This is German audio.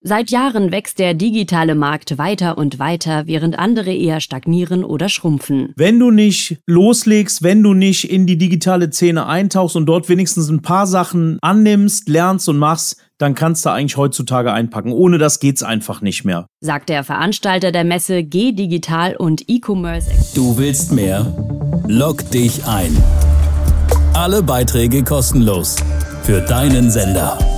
Seit Jahren wächst der digitale Markt weiter und weiter, während andere eher stagnieren oder schrumpfen. Wenn du nicht loslegst, wenn du nicht in die digitale Szene eintauchst und dort wenigstens ein paar Sachen annimmst, lernst und machst, dann kannst du eigentlich heutzutage einpacken. Ohne das geht's einfach nicht mehr. Sagt der Veranstalter der Messe G-Digital und E-Commerce. Du willst mehr? Log dich ein. Alle Beiträge kostenlos. Für deinen Sender.